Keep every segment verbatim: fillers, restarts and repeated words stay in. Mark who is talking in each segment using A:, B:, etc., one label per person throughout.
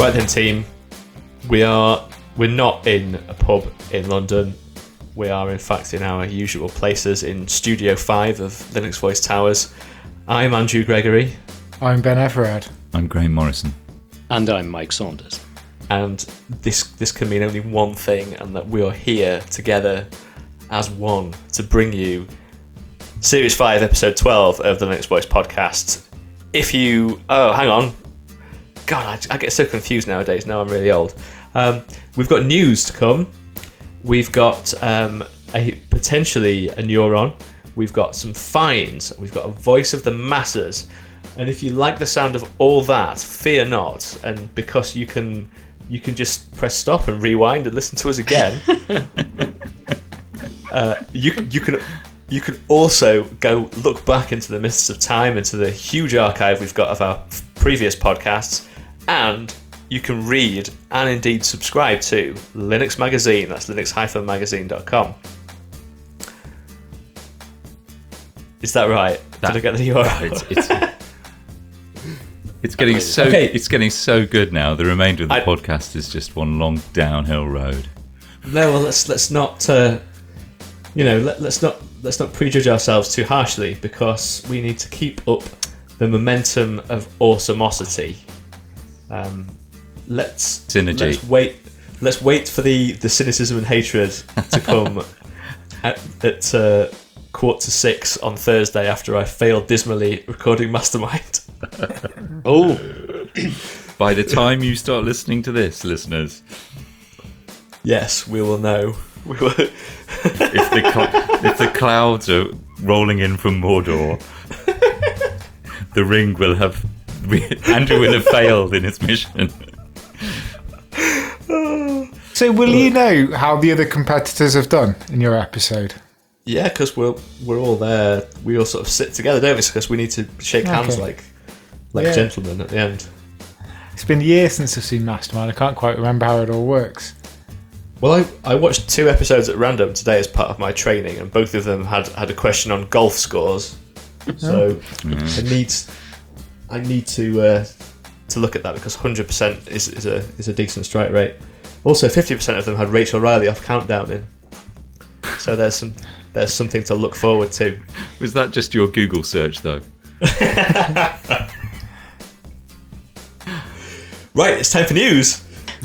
A: Right then, team. We are we're not in a pub in London. We are in fact in our usual places in Studio Five of Linux Voice Towers. I'm Andrew Gregory.
B: I'm Ben Everard.
C: I'm Graham Morrison.
D: And I'm Mike Saunders.
A: And this this can mean only one thing, and that we are here together as one to bring you Series five, Episode twelve of the Linux Voice Podcast. If you... Oh, hang on. God, I, I get so confused nowadays. Now I'm really old. Um, we've got news to come. We've got um, a potentially a neuron. We've got some fines. We've got a voice of the masses. And if you like the sound of all that, fear not. And because you can you can just press stop and rewind and listen to us again. uh, you you can you can also go look back into the mists of time, into the huge archive we've got of our previous podcasts, and you can read and indeed subscribe to Linux Magazine. That's linux dash magazine dot com. Is that right?
C: That,
A: Did I get the U R L?
C: It's, it's, it's getting so
A: Okay.
C: it's getting so good now. The remainder of the
A: I,
C: podcast is just one long downhill road.
A: No, well, let's let's not, uh, you know, let, let's not let's not prejudge ourselves too harshly, because we need to keep up the momentum of awesomosity. Um, let's
C: Synergy.
A: Let's wait. Let's wait for the, the cynicism and hatred to come at, at uh, quarter to six on Thursday after I failed dismally recording Mastermind.
D: Oh,
C: By the time you start listening to this, listeners,
A: Yes, we will know. We will.
C: if the cl- if the clouds are rolling in from Mordor, the ring will have Andrew will have failed in his mission.
B: So will you know how the other competitors have done in your episode?
A: Yeah, because we're we're all there. We all sort of sit together, don't we? Because we need to shake hands
B: Okay.
A: like like
B: Yeah.
A: gentlemen at the end.
B: It's been years since I've seen Mastermind. I can't quite remember how it all works.
A: Well, I, I watched two episodes at random today as part of my training, and both of them had, had a question on golf scores. So I need I need to uh, to look at that, because one hundred percent is, is a is a decent strike rate. Also, fifty percent of them had Rachel Riley off Countdown in. So there's some there's something to look forward to.
C: Was that just your Google search, though?
A: Right, it's time for news.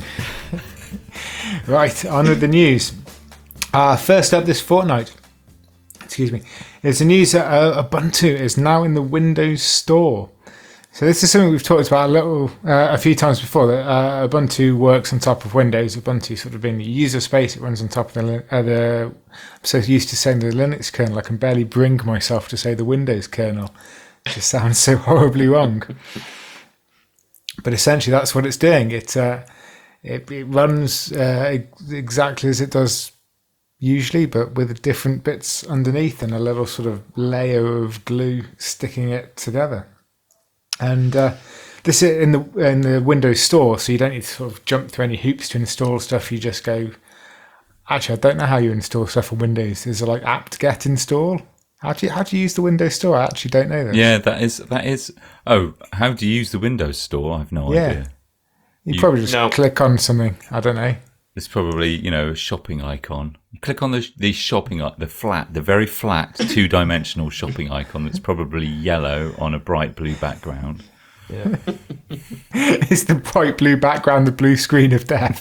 B: Right, on with the news. Uh, first up this fortnight, excuse me, is the news that uh, Ubuntu is now in the Windows Store. So this is something we've talked about a little, uh, a few times before, that uh, Ubuntu works on top of Windows. Ubuntu sort of being the user space, it runs on top of the, li- uh, the I'm so used to saying the Linux kernel, I can barely bring myself to say the Windows kernel. It just sounds so horribly wrong. But essentially that's what it's doing. It, uh, it, it runs uh, ex- exactly as it does usually, but with different bits underneath and a little sort of layer of glue sticking it together. And uh, this is in the in the Windows Store, so you don't need to sort of jump through any hoops to install stuff. You just go. Actually, I don't know how you install stuff on Windows. Is it like apt-get install? How do you how do you use the Windows Store? I actually don't know this.
C: Yeah, that is that is. Oh, how do you use the Windows Store? I've no
B: Yeah.
C: idea.
B: You,
C: You-
B: probably just
A: No.
B: click on something. I don't know.
C: It's probably, you know, a shopping icon. You click on the the shopping i- the flat, the very flat two-dimensional shopping icon that's probably yellow on a bright blue background.
A: Yeah.
B: It's the bright blue background, the blue screen of death.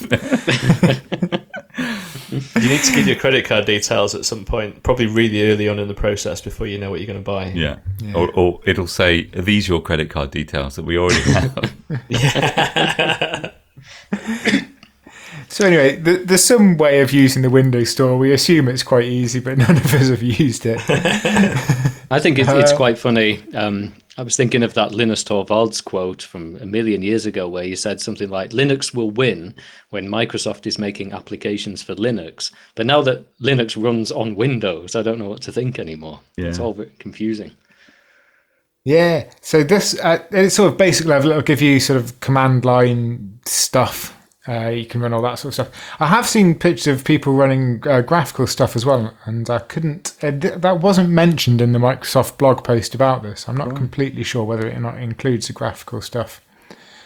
A: You need to give your credit card details at some point, probably really early on in the process, before you know what you're going to buy.
C: Yeah. Or, or it'll say, "Are these your credit card details that we already have?"
B: So anyway, th- there's some way of using the Windows Store. We assume it's quite easy, but none of us have used it.
D: I think it, it's
B: Uh,
D: quite funny. Um, I was thinking of that Linus Torvalds quote from a million years ago, where he said something like, "Linux will win when Microsoft is making applications for Linux." But now that Linux runs on Windows, I don't know what to think anymore.
C: Yeah.
D: It's all a bit confusing.
B: Yeah, so this at its sort of basic level, it'll give you sort of command line stuff. Uh, you can run all that sort of stuff. I have seen pictures of people running uh, graphical stuff as well, and I couldn't. Uh, th- that wasn't mentioned in the Microsoft blog post about this. I'm not completely sure whether it not includes the graphical stuff.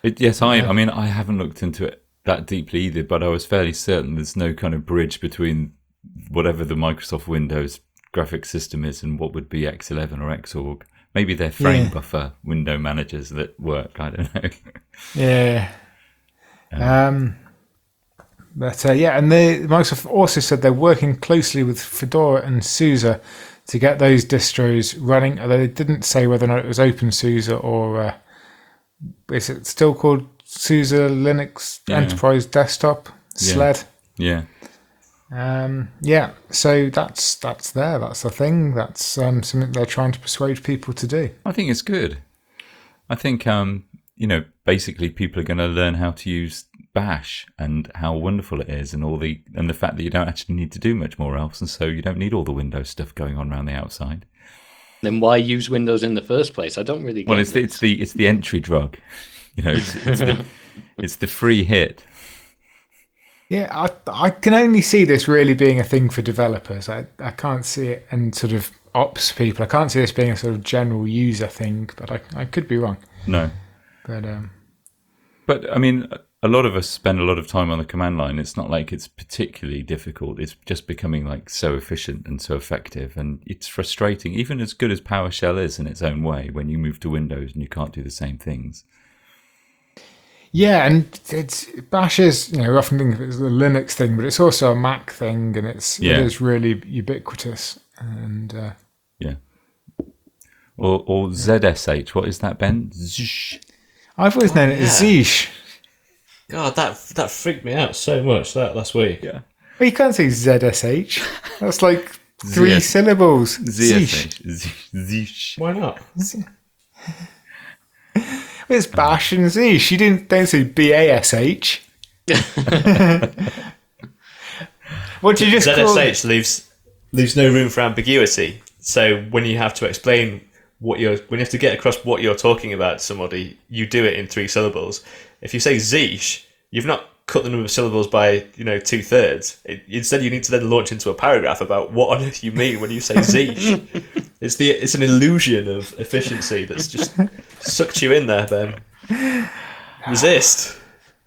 C: It, yes, I. I mean, I haven't looked into it that deeply either, but I was fairly certain there's no kind of bridge between whatever the Microsoft Windows graphics system is and what would be X eleven or Xorg. Maybe they're frame
B: Yeah.
C: buffer window managers that work. I don't know.
B: Yeah. Um, but uh, yeah, and they, Microsoft also said they're working closely with Fedora and SUSE to get those distros running. Although they didn't say whether or not it was OpenSUSE or uh, is it still called SUSE Linux
C: Yeah.
B: Enterprise Desktop SLED?
C: Yeah.
B: Um, yeah. So that's that's there. That's the thing. That's um, something they're trying to persuade people to do.
C: I think it's good. I think, um, you know, basically people are going to learn how to use Bash and how wonderful it is, and all the and the fact that you don't actually need to do much more else, and so you don't need all the Windows stuff going on around the outside.
D: Then why use Windows in the first place? I don't really get
C: Well, it's the,
D: it.
C: it's the it's the entry drug, you know. It's, it's, the, it's the free hit.
B: Yeah, I I can only see this really being a thing for developers. I, I can't see it and sort of ops people. I can't see this being a sort of general user thing, but I I could be wrong.
C: No,
B: But um,
C: but I mean, a lot of us spend a lot of time on the command line. It's not like it's particularly difficult. It's just becoming like so efficient and so effective, and it's frustrating. Even as good as PowerShell is in its own way, when you move to Windows and you can't do the same things.
B: yeah, and it's Bash is, you know, we often think of it as a Linux thing, but it's also a Mac thing, and it's
C: Yeah.
B: it is really ubiquitous. And uh,
C: Yeah. Or or Z S H. What is that, Ben? Zsh.
B: I've always known it as
A: yeah.
B: Zeesh.
A: God, that that freaked me out so much that last week.
C: Yeah.
B: Well, you can't say Z S H. That's like three
C: Z-
B: syllables.
C: Z S
B: Zeesh.
C: H. Z- Zsh.
A: Why not?
B: It's Bash and Zeesh. You didn't don't say B A S H. What did you just call
A: Z S H leaves leaves no room for ambiguity. So when you have to explain what you're, when you have to get across what you're talking about to somebody, you do it in three syllables. If you say Zeesh, you've not cut the number of syllables by, you know, two thirds. Instead, you need to then launch into a paragraph about what on earth you mean when you say Zeesh. It's the it's an illusion of efficiency that's just sucked you in there, Ben. Resist.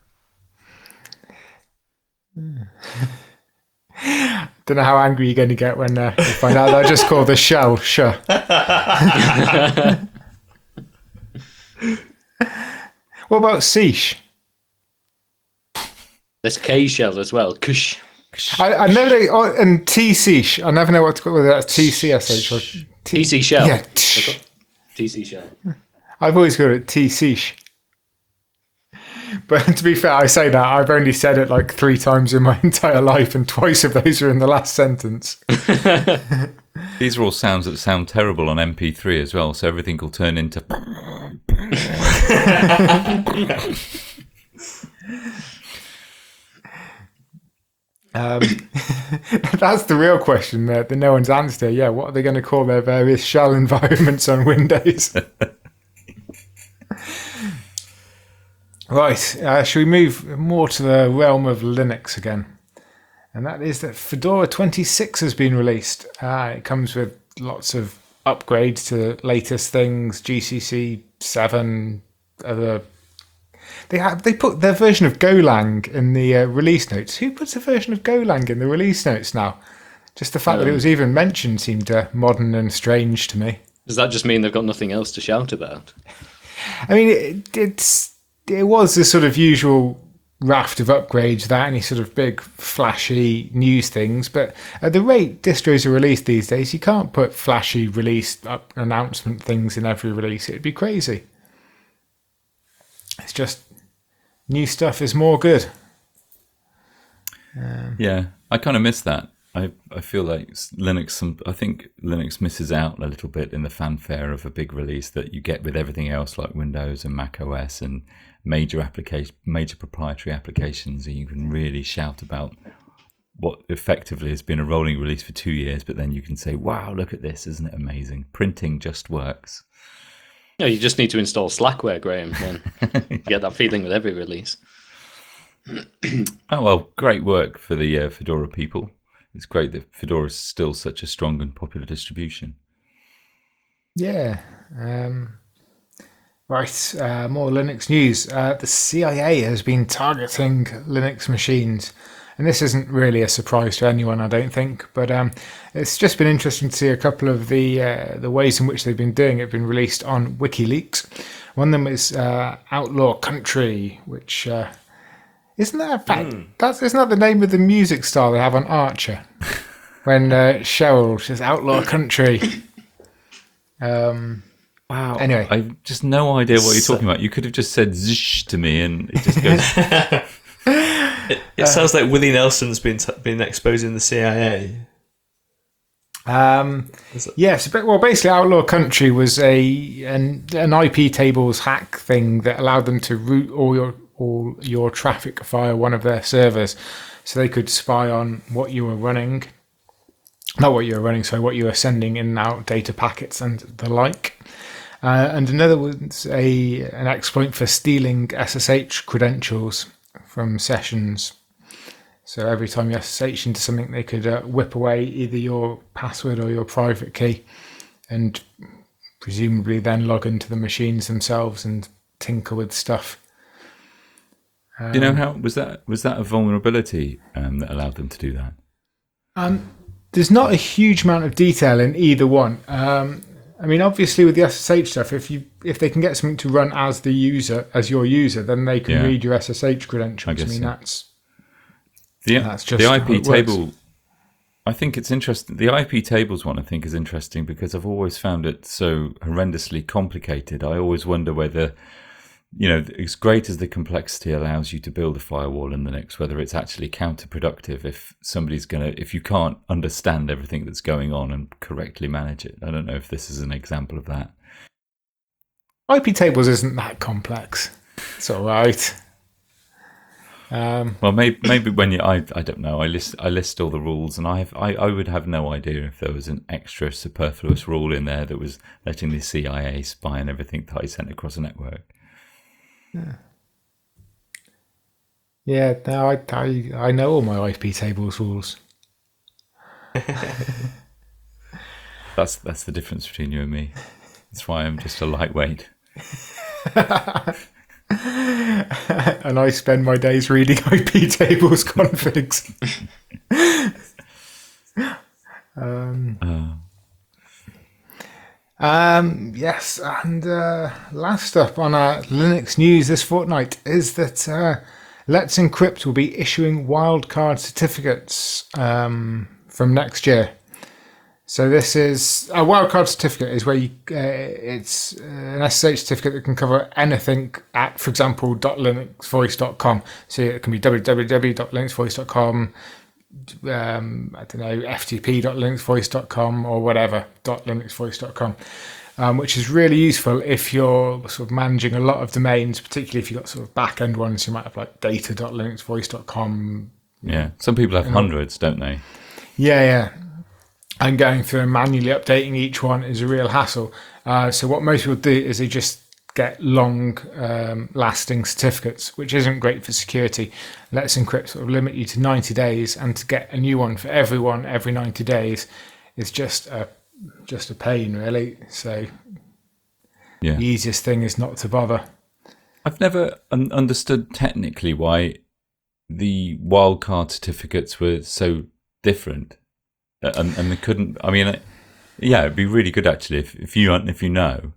B: Don't know how angry you're going to get when uh, you find out that I just called the shell sh. What about Zeesh?
D: There's K shell as well. Kush.
B: I, I never know, oh, and T Zeesh. I never know what to call whether that's T C S H or T.
D: T C shell.
B: Yeah,
D: T C shell.
B: I've always called it T Zeesh. But to be fair, I say that I've only said it like three times in my entire life, and twice of those are in the last sentence.
C: These are all sounds that sound terrible on M P three as well, so everything will turn into.
B: Um, that's the real question that, that no one's answered. Yeah, what are they going to call their various shell environments on Windows? Right, uh, shall we move more to the realm of Linux again? And that is that Fedora twenty-six has been released. Uh, it comes with lots of upgrades to the latest things, G C C seven, other. They have they put their version of Golang in the uh, release notes. Who puts a version of Golang in the release notes now? Just the fact that it was even mentioned seemed uh, modern and strange to me.
D: Does that just mean they've got nothing else to shout about?
B: I mean, it, it's it was the sort of usual raft of upgrades, without any sort of big flashy news things. But at the rate distros are released these days, you can't put flashy release up announcement things in every release. It'd be crazy. It's just new stuff is more good. Um,
C: Yeah, I kind of miss that. I I feel like Linux. Some I think Linux misses out a little bit in the fanfare of a big release that you get with everything else, like Windows and Mac O S and major application, major proprietary applications, and you can really shout about what effectively has been a rolling release for two years. But then you can say, "Wow, look at this! Isn't it amazing? Printing just works."
D: No, you just need to install Slackware, Graham. Then you get that feeling with every release.
C: Oh well, great work for the uh, Fedora people. It's great that Fedora is still such a strong and popular distribution.
B: yeah. Um, Right, uh, more Linux news. Uh, the C I A has been targeting Linux machines, and this isn't really a surprise to anyone, I don't think. But um, it's just been interesting to see a couple of the uh, the ways in which they've been doing it have been released on WikiLeaks. One of them is uh, Outlaw Country, which uh, isn't that a fact? Mm. That's isn't that the name of the music style they have on Archer? When uh, Cheryl says Outlaw Country. Um.
C: Wow.
B: Anyway.
C: I have just no idea what you're talking about. You could have just said zish to me and it just goes.
A: it it uh, sounds like Willie Nelson's been t- been exposing the C I A.
B: Um, yes, but well, basically, Outlaw Country was a an, an I P tables hack thing that allowed them to route all your all your traffic via one of their servers, so they could spy on what you were running, not what you were running, so what you were sending in and out, data packets and the like. Uh, and another was a an exploit for stealing S S H credentials from sessions. So every time you S S H into something, they could uh, whip away either your password or your private key, and presumably then log into the machines themselves and tinker with stuff.
C: Um, do you know how was that? Was that a vulnerability um, that allowed them to do that?
B: Um, there's not a huge amount of detail in either one. Um, I mean, obviously, with the S S H stuff, if you if they can get something to run as the user, as your user, then they can
C: yeah.
B: read your S S H credentials. I, I mean, so. that's
C: the
B: that's just
C: the I P table.
B: Works.
C: I think it's interesting. The I P tables one, I think, is interesting because I've always found it so horrendously complicated. I always wonder whether, you know, as great as the complexity allows you to build a firewall in Linux, whether it's actually counterproductive if somebody's going to, if you can't understand everything that's going on and correctly manage it. I don't know if this is an example of that.
B: I P tables isn't that complex. It's all right. Um,
C: well, maybe maybe when you, I I don't know. I list I list all the rules, and I have I, I would have no idea if there was an extra superfluous rule in there that was letting the C I A spy on everything that I sent across a network.
B: Yeah. Yeah, no, I, I, I know all my I P tables rules.
C: that's that's the difference between you and me. That's why I'm just a lightweight.
B: And I spend my days reading I P tables configs. um,
C: uh.
B: Um, yes, and uh, last up on our Linux news this fortnight is that uh, Let's Encrypt will be issuing wildcard certificates um, from next year. So this is a wildcard certificate is where you uh, it's an S S H certificate that can cover anything at, for example, .linuxvoice dot com. So it can be w w w dot linux voice dot com. Um, I don't know, f t p dot linux voice dot com or whatever, .linux voice dot com, um, which is really useful if you're sort of managing a lot of domains, particularly if you've got sort of back-end ones. You might have like data dot linux voice dot com.
C: Yeah, some people have hundreds, don't they?
B: Yeah, yeah. And going through and manually updating each one is a real hassle. Uh, so what most people do is they just get long um, lasting certificates, which isn't great for security. Let's Encrypt sort of limit you to ninety days, and to get a new one for everyone every ninety days is just a just a pain, really. So
C: yeah.
B: The easiest thing is not to bother.
C: I've never un- understood technically why the wildcard certificates were so different, uh, and, and they couldn't. I mean, yeah, it'd be really good actually if, if you if you know.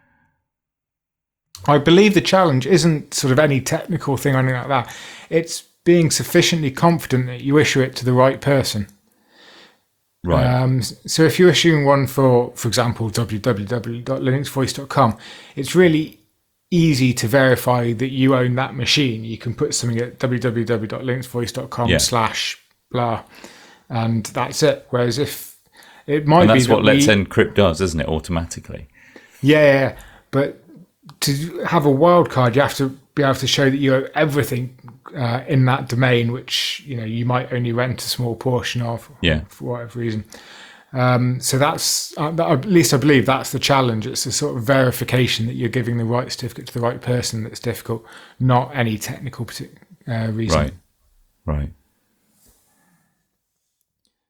B: I believe the challenge isn't sort of any technical thing or anything like that. It's being sufficiently confident that you issue it to the right person.
C: Right.
B: Um, so if you're issuing one for, for example, w w w dot linux voice dot com, it's really easy to verify that you own that machine. You can put something at w w w dot linux voice dot com
C: yeah.
B: slash blah, and that's it. Whereas if it might
C: and
B: be
C: that's
B: that
C: what Let's
B: we,
C: Encrypt does, isn't it? Automatically.
B: Yeah, yeah, but to have a wildcard, you have to be able to show that you owe everything uh, in that domain, which you know you might only rent a small portion of,
C: yeah.
B: for whatever reason. Um, so that's uh, at least I believe that's the challenge. It's a sort of verification that you're giving the right certificate to the right person that's difficult, not any technical uh, reason.
C: Right, right.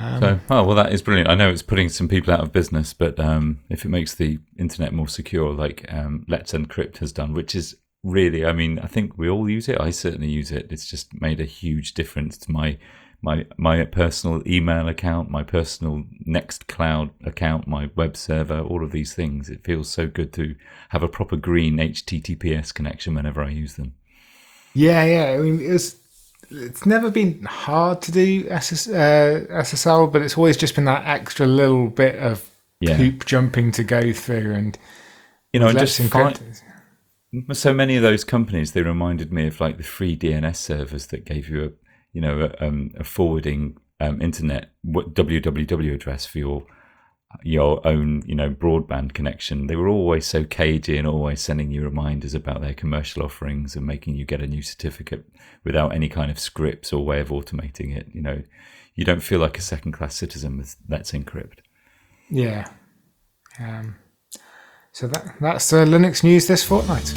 C: So, oh well, that is brilliant. I know it's putting some people out of business, but um, if it makes the internet more secure, like um, Let's Encrypt has done, which is really, I mean, I think we all use it. I certainly use it. It's just made a huge difference to my my my personal email account, my personal Nextcloud account, my web server, all of these things. It feels so good to have a proper green H T T P S connection whenever I use them.
B: Yeah, yeah. I mean, it's it's never been hard to do S S, uh, S S L, but it's always just been that extra little bit of
C: Yeah.
B: hoop jumping to go through. And
C: You know, and
B: Let's
C: just
B: Encrypt.
C: find, so many of those companies, they reminded me of like the free D N S servers that gave you a, you know, a, um, a forwarding um, internet w w w address for your your own, you know, broadband connection. They were always so cagey and always sending you reminders about their commercial offerings and making you get a new certificate without any kind of scripts or way of automating it. You know, you don't feel like a second-class citizen with Let's Encrypt.
B: Yeah. Um, so that that's uh, Linux news this fortnight.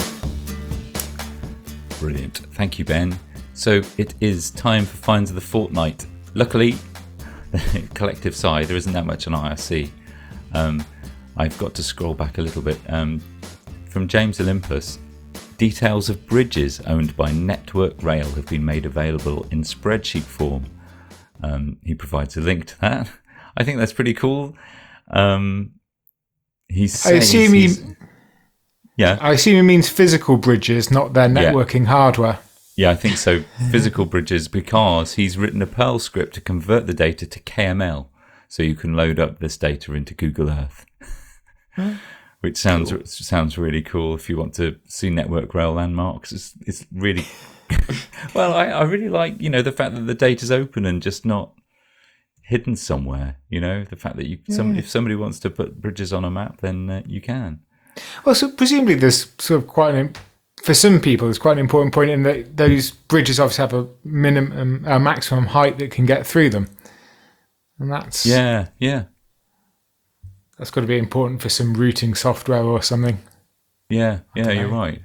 C: Brilliant. Thank you, Ben. So it is time for Finds of the Fortnight. Luckily, the collective side, there isn't that much on I R C. Um, I've got to scroll back a little bit. Um, from James Olympus, details of bridges owned by Network Rail have been made available in spreadsheet form. Um, he provides a link to that. I think that's pretty cool. Um, he says
B: I assume he,
C: he's- yeah,
B: I assume he means physical bridges, not their networking hardware.
C: yeah, I think so. Physical bridges, because he's written a Perl script to convert the data to K M L, so you can load up this data into Google Earth, which sounds
A: Cool.
C: sounds really cool. If you want to see Network Rail landmarks, it's it's really well. I, I really like, you know, the fact that the data's open and just not hidden somewhere. You know, the fact that you some if somebody wants to put bridges on a map, then uh, you can.
B: Well, so presumably there's sort of quite an, for some people, there's quite an important point in that those bridges obviously have a minimum, a maximum height that can get through them, and that's
C: Yeah, yeah.
B: that's got to be important for some routing software or something.
C: Yeah, yeah,
B: don't
C: you're
B: know.
C: right.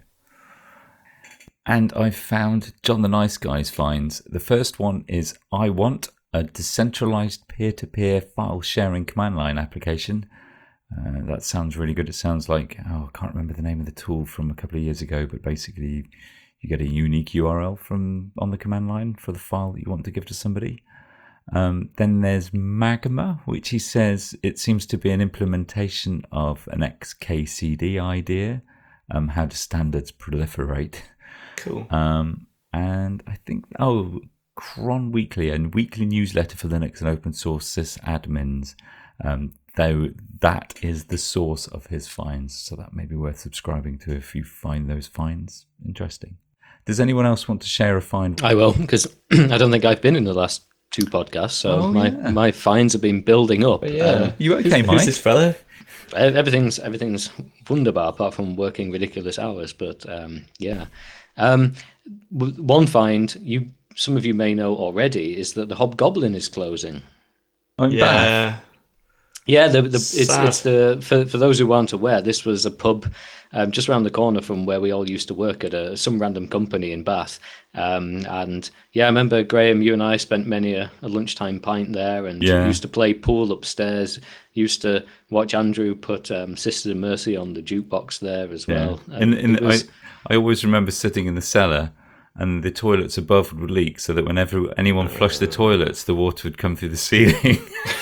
C: And I found John the Nice Guy's finds. The first one is I want a decentralized peer-to-peer file sharing command line application. Uh, that sounds really good. It sounds like, oh, I can't remember the name of the tool from a couple of years ago, but basically you get a unique U R L from on the command line for the file that you want to give to somebody. Um, then there's Magma, which he says it seems to be an implementation of an X K C D idea. Um, how do standards proliferate?
A: Cool.
C: Um, and I think, oh, Cron Weekly, a weekly newsletter for Linux and open source sysadmins. Um, though that is the source of his finds, so that may be worth subscribing to if you find those finds interesting. Does anyone else want to share a find?
D: I will, because I don't think I've been in the last two podcasts, so
C: Oh,
D: my,
C: yeah.
D: my finds have been building up.
A: But yeah.
D: Um,
C: You okay,
A: Who's-
C: Mike?
A: Who's this fella?
D: everything's everything's wunderbar apart from working ridiculous hours, but um, yeah. Um, w- one find you some of you may know already is that the Hobgoblin is closing.
C: I'm back.
A: Yeah.
D: Yeah, the, the, it's
A: Sad.
D: it's the for for those who aren't aware, this was a pub um, just around the corner from where we all used to work at a some random company in Bath. Um, and yeah, I remember Graham, you and I spent many a, a lunchtime pint there, and
C: Yeah.
D: used to play pool upstairs. Used to watch Andrew put um, Sisters of Mercy on the jukebox there as
C: Yeah.
D: well.
C: And,
D: And
C: and
D: it was-
C: I, I always remember sitting in the cellar and the toilets above would leak, so that whenever anyone flushed the toilets, the water would come through the ceiling.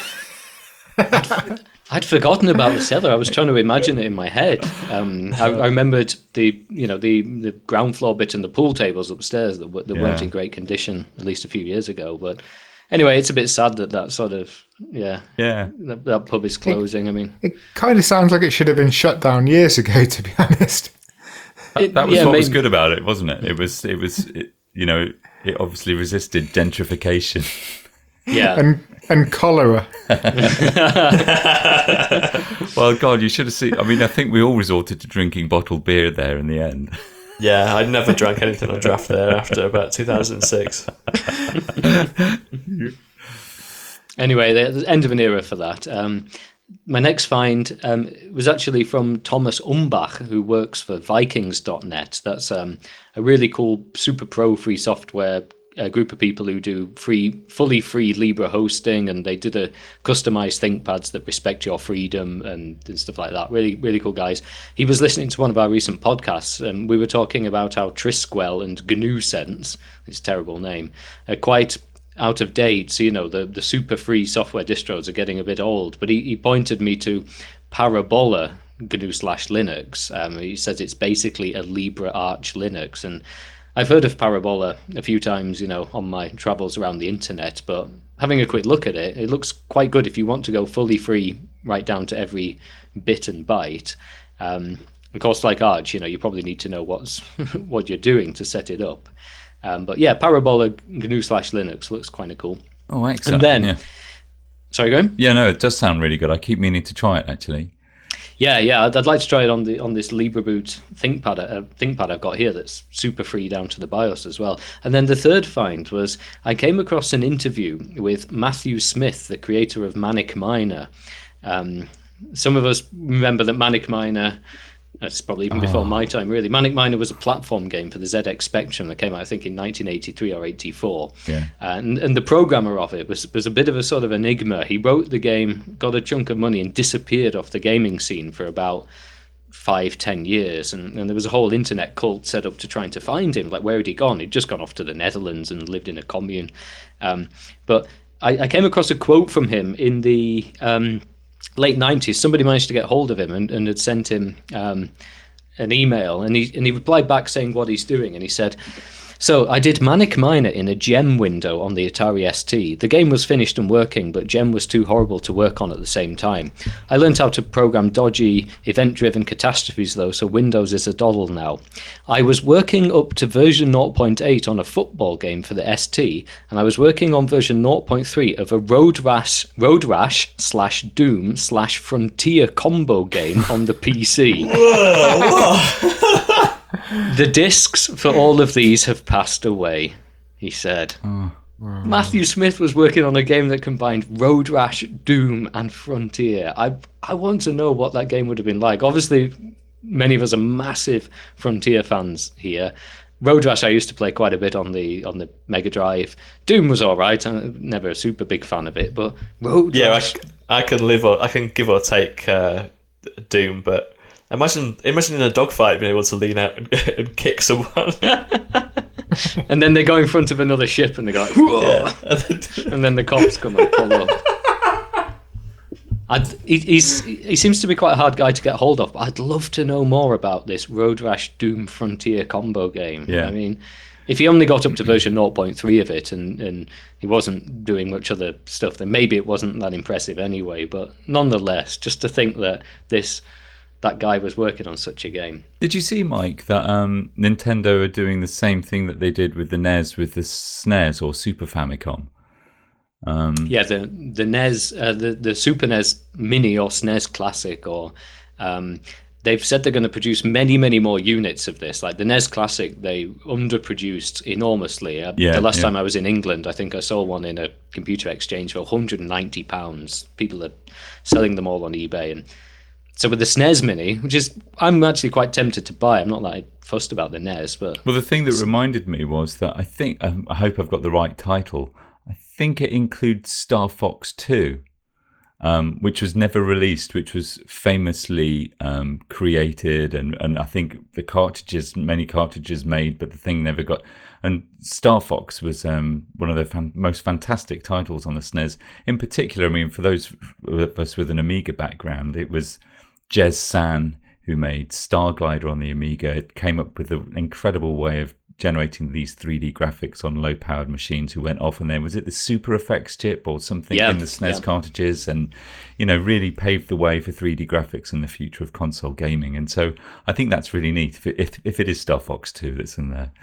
D: I'd forgotten about the cellar. I was trying to imagine it in my head. Um, I, I remembered the you know the, the ground floor bit and the pool tables upstairs that, w- that weren't
C: Yeah.
D: in great condition at least a few years ago. But anyway, it's a bit sad that that sort of yeah
C: Yeah.
D: that, that pub is closing. I mean,
B: It kind of sounds like it should have been shut down years ago, to be honest.
D: it-
C: That was
D: yeah,
C: what was
D: maybe-
C: good about it, wasn't it? It was, it was, it, you know, it obviously resisted gentrification.
D: Yeah,
B: And and cholera.
C: Well, God, you should have seen. I mean, I think we all resorted to drinking bottled beer there in the end.
A: Yeah, I never drank anything on draft there after about two thousand six.
D: Anyway, the, the end of an era for that. Um, my next find um, was actually from Thomas Umbach, who works for Vikings dot net. That's um, a really cool, super pro free software a group of people who do free, fully free Libre hosting, and they do the customized ThinkPads that respect your freedom and, and stuff like that. Really, really cool guys. He was listening to one of our recent podcasts, and we were talking about how Trisquel and G N U Sense, it's a terrible name, are quite out of date. So, you know, the, the super free software distros are getting a bit old. But he, he pointed me to Parabola G N U slash Linux. Um, he says it's basically a Libre Arch Linux, and I've heard of Parabola a few times, you know, on my travels around the internet, but having a quick look at it, it looks quite good if you want to go fully free right down to every bit and byte. Um, of course, like Arch, you know, you probably need to know what's what you're doing to set it up. Um, but yeah, Parabola G N U slash Linux looks kind of cool.
C: Oh, excellent.
D: And then,
C: yeah.
D: sorry, go on?
C: Yeah, no, it does sound really good. I keep meaning to try it, actually.
D: Yeah, yeah, I'd, I'd like to try it on the on this LibreBoot ThinkPad, uh, ThinkPad I've got here that's super free down to the BIOS as well. And then the third find was I came across an interview with Matthew Smith, the creator of Manic Miner. Um, some of us remember that Manic Miner, that's probably even before oh. my time, really. Manic Miner was a platform game for the Z X Spectrum that came out, I think, in nineteen eighty-three or eighty-four.
C: Yeah.
D: And and the programmer of it was was a bit of a sort of enigma. He wrote the game, got a chunk of money, and disappeared off the gaming scene for about five, ten years. And, and there was a whole internet cult set up to trying to find him. Like, where had he gone? He'd just gone off to the Netherlands and lived in a commune. Um, but I, I came across a quote from him in the Um, late nineties. Somebody managed to get hold of him and, and had sent him um, an email, and he and he replied back saying what he's doing, and he said, so I did Manic Miner in a gem window on the Atari S T. The game was finished and working, but gem was too horrible to work on at the same time. I learned how to program dodgy, event-driven catastrophes, though, so Windows is a doddle now. I was working up to version zero point eight on a football game for the S T, and I was working on version zero point three of a Road Rash, Road Rash slash Doom slash Frontier combo game on the P C. The discs for all of these have passed away, he said.
C: Oh.
D: Matthew Smith was working on a game that combined Road Rash, Doom, and Frontier. I I want to know what that game would have been like. Obviously, many of us are massive Frontier fans here. Road Rash I used to play quite a bit on the on the Mega Drive. Doom was all right. I'm never a super big fan of it, but Road
A: yeah,
D: Rash...
A: I, I can live or I can give or take uh, Doom, but imagine imagine in a dogfight being able to lean out and, and kick someone.
D: And then they go in front of another ship and they go like, yeah. And then the cops come and pull up. I'd, he, he's, he seems to be quite a hard guy to get hold of, but I'd love to know more about this Road Rash Doom Frontier combo game.
C: Yeah.
D: I mean, if he only got up to version zero point three of it and, and he wasn't doing much other stuff, then maybe it wasn't that impressive anyway. But nonetheless, just to think that this that guy was working on such a game.
C: Did you see, Mike, that um, Nintendo are doing the same thing that they did with the N E S with the S N E S or Super Famicom? Um,
D: yeah, the the N E S, uh, the the Super N E S Mini or S N E S Classic, or um, they've said they're going to produce many, many more units of this. Like the N E S Classic, they underproduced enormously. Uh,
C: yeah,
D: the last
C: yeah.
D: time I was in England, I think I saw one in a computer exchange for one hundred ninety pounds. People are selling them all on eBay, and so with the S N E S Mini, which is I'm actually quite tempted to buy. I'm not that fussed about the N E S, but
C: well, the thing that reminded me was that I think um, I hope I've got the right title. I think it includes Star Fox two, um, which was never released, which was famously um, created, and, and I think the cartridges, many cartridges made, but the thing never got. And Star Fox was um, one of the fan- most fantastic titles on the S N E S. In particular, I mean, for those of us with an Amiga background, it was Jez San who made Starglider on the Amiga. It came up with an incredible way of generating these three D graphics on low-powered machines who went off, and then was it the Super Effects chip or something
D: yeah,
C: in the S N E S
D: yeah.
C: cartridges, and you know really paved the way for three D graphics in the future of console gaming. And so I think that's really neat if it, if, if it is Star Fox two that's in there.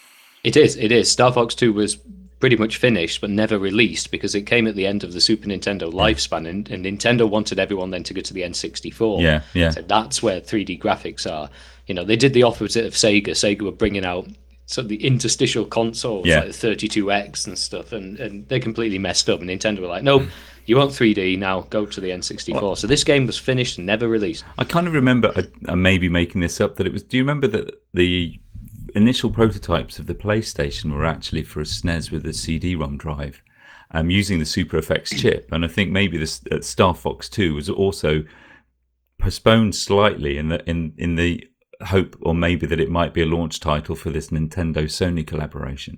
D: It is, it is. Star Fox two was pretty much finished but never released because it came at the end of the Super Nintendo lifespan, and, and Nintendo wanted everyone then to go to the N sixty-four.
C: Yeah, yeah.
D: So that's where three D graphics are. You know, they did the opposite of Sega. Sega were bringing out sort of the interstitial consoles,
C: yeah.
D: like the thirty-two X and stuff, and, and they completely messed up. And Nintendo were like, nope, you want three D, now go to the N sixty-four. Well, so this game was finished and never released.
C: I kind of remember, I, I may be making this up, that it was, do you remember that the initial prototypes of the PlayStation were actually for a S N E S with a C D-ROM drive, um, using the Super Effects chip. And I think maybe this uh, Star Fox two was also postponed slightly in the in in the hope, or maybe that it might be a launch title for this Nintendo Sony collaboration.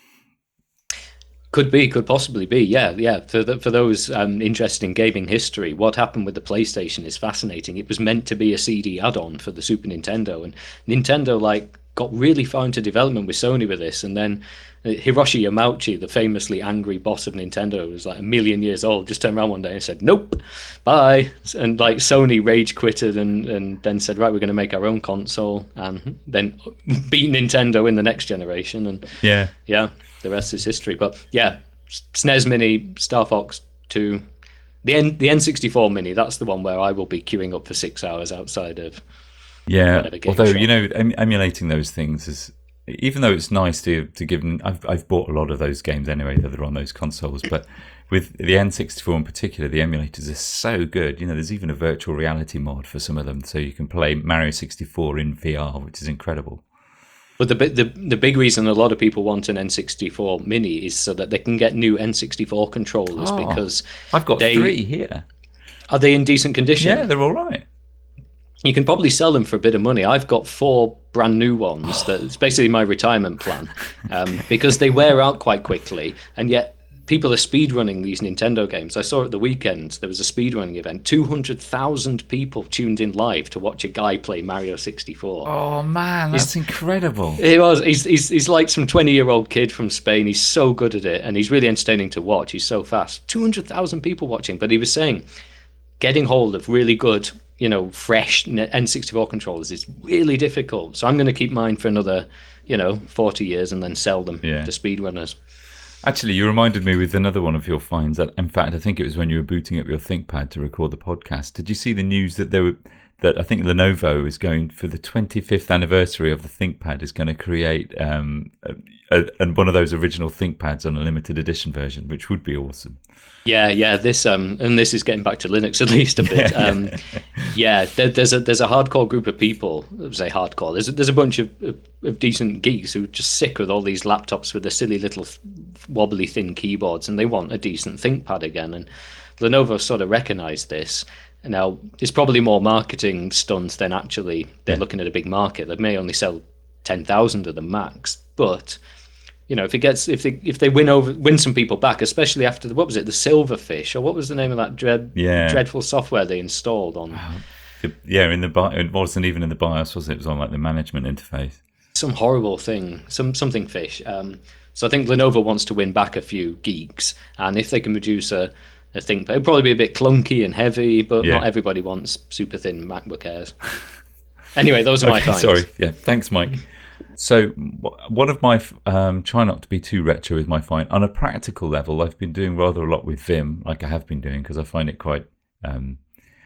D: Could be, could possibly be, yeah, yeah. For the, for those um, interested in gaming history, what happened with the PlayStation is fascinating. It was meant to be a C D add-on for the Super Nintendo, and Nintendo like got really far into development with Sony with this, and then Hiroshi Yamauchi, the famously angry boss of Nintendo, was like a million years old, just turned around one day and said, "Nope, bye." And like Sony rage quitted and, and then said, "Right, we're going to make our own console," and then beat Nintendo in the next generation. And
C: yeah,
D: yeah. The rest is history. But yeah, S N E S Mini, Star Fox two, the N the N sixty-four Mini. That's the one where I will be queuing up for six hours outside of.
C: Yeah, although
D: shop.
C: you know, em- emulating those things is, even though it's nice to to give them. I've I've bought a lot of those games anyway that are on those consoles, but with the N sixty-four in particular, the emulators are so good. You know, there's even a virtual reality mod for some of them, so you can play Mario sixty-four in V R, which is incredible.
D: But the, the the big reason a lot of people want an N sixty-four Mini is so that they can get new N sixty-four controllers,
C: Oh,
D: because
C: I've got
D: they,
C: three here.
D: Are they in decent condition?
C: Yeah, they're all right.
D: You can probably sell them for a bit of money. I've got four brand new ones. That's basically my retirement plan, um, because they wear out quite quickly, and yet people are speedrunning these Nintendo games. I saw at the weekend there was a speedrunning event. two hundred thousand people tuned in live to watch a guy play Mario sixty-four.
C: Oh man, that's
D: He's-
C: incredible.
D: He was. He's, he's he's like some twenty-year-old kid from Spain. He's so good at it, and he's really entertaining to watch. He's so fast. two hundred thousand people watching. But he was saying, getting hold of really good, you know, fresh N sixty-four controllers is really difficult. So I'm going to keep mine for another, you know, forty years and then sell them
C: Yeah.
D: to speedrunners.
C: Actually, you reminded me with another one of your finds. That, in fact, I think it was when you were booting up your ThinkPad to record the podcast. Did you see the news that there were that I think Lenovo is going for the twenty-fifth anniversary of the ThinkPad is going to create um, a, a, and one of those original ThinkPads on a limited edition version, which would be awesome.
D: Yeah, yeah. This um, and this is getting back to Linux at least a bit. Um, yeah, there, there's a there's a hardcore group of people. I would say hardcore. There's a, there's a bunch of, of, of decent geeks who are just sick with all these laptops with the silly little wobbly thin keyboards, and they want a decent ThinkPad again. And Lenovo sort of recognised this. Now it's probably more marketing stunts than actually they're
C: Yeah.
D: looking at a big market. They may only sell ten thousand of them max, but you know, if it gets if they if they win over win some people back, especially after the, what was it, the Silverfish, or what was the name of that dread
C: Yeah.
D: dreadful software they installed on
C: Yeah, in the bi- it wasn't even in the BIOS, was it? It was on like the management interface.
D: some horrible thing, some something fish. Um, so I think Lenovo wants to win back a few geeks, and if they can produce a a thing, it'll probably be a bit clunky and heavy, but
C: Yeah.
D: not everybody wants super thin MacBook Airs. Anyway, those are my
C: Okay,
D: finds.
C: sorry. Yeah, thanks, Mike. So, w- one of my, um, try not to be too retro with my find. On a practical level, I've been doing rather a lot with Vim, like I have been doing, because I find it quite, um,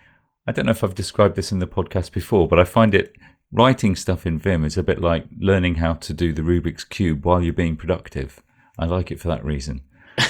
C: I don't know if I've described this in the podcast before, but I find it, writing stuff in Vim is a bit like learning how to do the Rubik's Cube while you're being productive. I like it for that reason.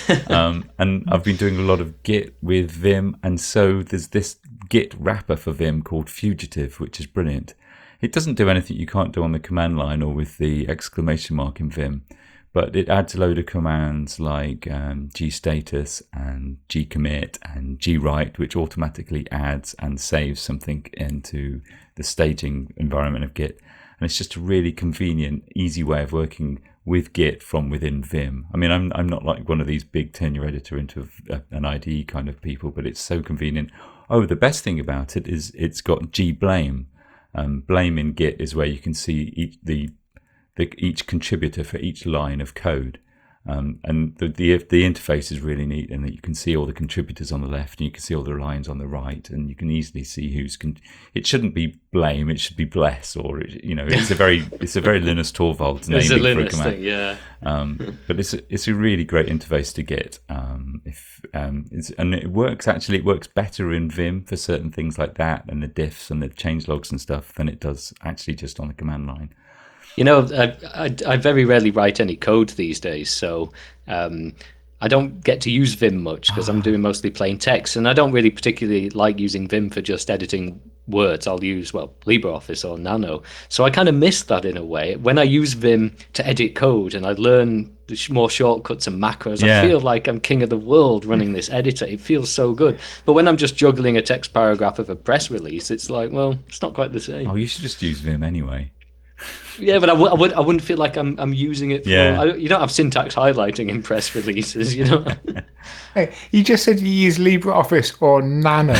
C: um, and I've been doing a lot of Git with Vim, and so there's this Git wrapper for Vim called Fugitive, which is brilliant. It doesn't do anything you can't do on the command line or with the exclamation mark in Vim, but it adds a load of commands like um, gstatus and gcommit and gwrite, which automatically adds and saves something into the staging environment of Git. And it's just a really convenient, easy way of working with Git from within Vim. I mean, I'm I'm not like one of these big turn your editor into a, an I D E kind of people, but it's so convenient. Oh, the best thing about it is it's got gblame. Um, blame in Git is where you can see each the, the each contributor for each line of code, um, and the, the the interface is really neat in that you can see all the contributors on the left and you can see all the lines on the right, and you can easily see who's. Con- it shouldn't be blame; it should be bless, or you know, it's a very it's a very Linus Torvalds naming
D: It's a
C: for a
D: Linux
C: command.
D: thing, yeah.
C: Um, but it's a, it's a really great interface to get. Um, if um, it's, and it works actually, it works better in Vim for certain things like that and the diffs and the changelogs and stuff than it does actually just on the command line.
D: You know, I, I, I very rarely write any code these days, so um, I don't get to use Vim much because I'm doing mostly plain text, and I don't really particularly like using Vim for just editing words, I'll use, well, LibreOffice or Nano. So I kind of miss that in a way. When I use Vim to edit code and I learn the sh- more shortcuts and macros,
C: Yeah.
D: I feel like I'm king of the world running this editor. It feels so good. But when I'm just juggling a text paragraph of a press release, it's like, well, it's not quite the same.
C: Oh, you should just use Vim anyway.
D: Yeah, but I, w- I, would, I wouldn't feel like I'm I'm using it for...
C: Yeah.
D: I, you don't have syntax highlighting in press releases, you know?
B: Hey, you just said you use LibreOffice or Nano.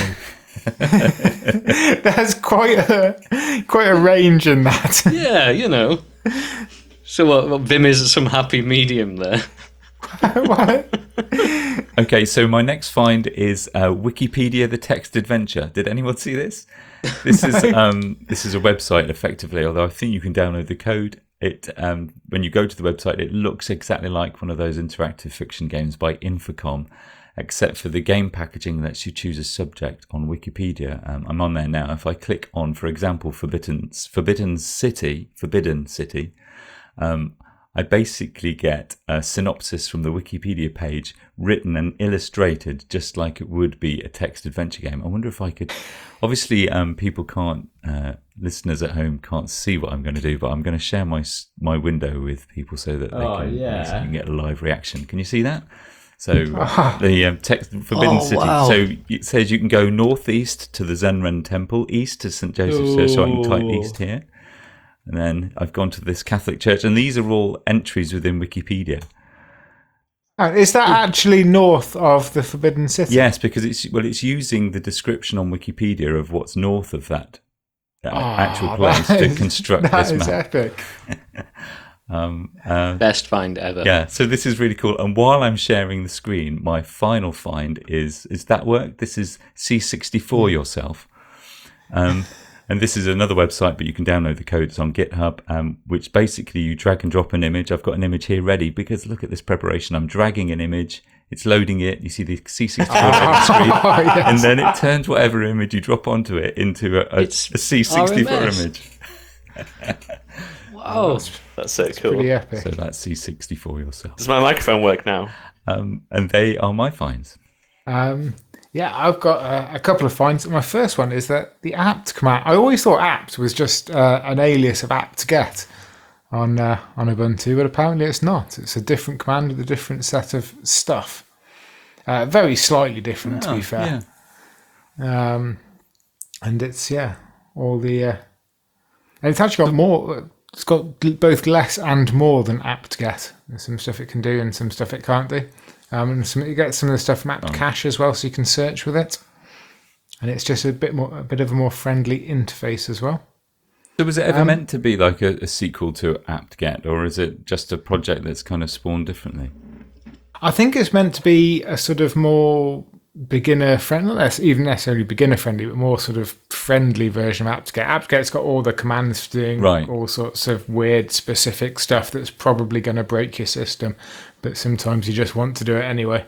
B: That's quite a quite a range in that.
D: Yeah, you know. So what, what Vim is some happy medium there.
B: What?
C: Okay, so my next find is uh, Wikipedia: The Text Adventure. Did anyone see this? This is um, this is a website, effectively. Although I think you can download the code. It um, when you go to the website, it looks exactly like one of those interactive fiction games by Infocom, except for the game packaging lets you choose a subject on Wikipedia. Um, I'm on there now. If I click on, for example, Forbidden Forbidden City, Forbidden City. Um, I basically get a synopsis from the Wikipedia page written and illustrated just like it would be a text adventure game. I wonder if I could... Obviously, um, people can't... Uh, listeners at home can't see what I'm going to do, but I'm going to share my my window with people so that they
A: Oh,
C: can,
A: yeah.
C: so you can get a live reaction. Can you see that? So the um, text Forbidden
D: Oh,
C: City.
D: wow.
C: So it says you can go northeast to the Zenren Temple, east to Saint Joseph's Church. So I can type
A: Ooh.
C: east here. And then I've gone to this Catholic church, and these are all entries within Wikipedia.
B: Oh, is that actually north of the Forbidden City?
C: Yes, because it's well, it's using the description on Wikipedia of what's north of that, that
B: Oh,
C: actual place
B: that
C: to
B: is-
C: construct
B: That
C: this
B: is
C: map.
B: epic.
C: Um, uh,
D: Best find ever.
C: yeah, so this is really cool. And while I'm sharing the screen, my final find is is that work? This is C sixty-four yourself. Um, and this is another website, but you can download the code. It's on GitHub, um, which basically you drag and drop an image. I've got an image here ready because look at this preparation. I'm dragging an image. It's loading it. You see the C sixty-four on the screen.
B: Oh, yes.
C: And then it turns whatever image you drop onto it into a, a,
D: It's
C: a C sixty-four
D: R M S.
C: image.
D: Wow.
A: That's so cool.
B: Pretty epic.
C: So that's C sixty-four yourself.
A: Does my microphone work now?
C: Um, and they are my finds.
B: Um, yeah, I've got a, a couple of finds. My first one is that the apt command. I always thought apt was just uh, an alias of apt-get on uh, on Ubuntu, but apparently it's not. It's a different command with a different set of stuff. Uh, very slightly different, to
C: Oh,
B: be fair.
C: yeah.
B: Um, and it's yeah, all the uh, and it's actually got more. It's got both less and more than apt-get. There's some stuff it can do and some stuff it can't do. Um, and some, you get some of the stuff from apt-cache as well, so you can search with it. And it's just a bit more, a bit of a more friendly interface as well.
C: So was it ever
B: Um,
C: meant to be like a, a sequel to apt-get, or is it just a project that's kind of spawned differently?
B: I think it's meant to be a sort of more beginner friendly, not nec- even necessarily beginner friendly, but more sort of friendly version of apt-get. apt-get's got all the commands for doing
C: Right.
B: all sorts of weird specific stuff that's probably going to break your system, but sometimes you just want to do it anyway.